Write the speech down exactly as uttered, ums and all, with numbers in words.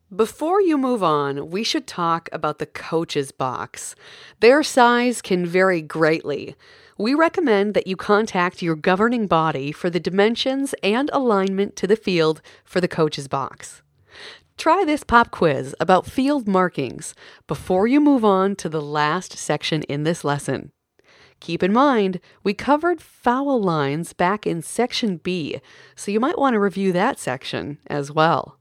Before you move on, we should talk about the coach's box. Their size can vary greatly. We recommend that you contact your governing body for the dimensions and alignment to the field for the coach's box. Try this pop quiz about field markings before you move on to the last section in this lesson. Keep in mind, we covered foul lines back in Section B, so you might want to review that section as well.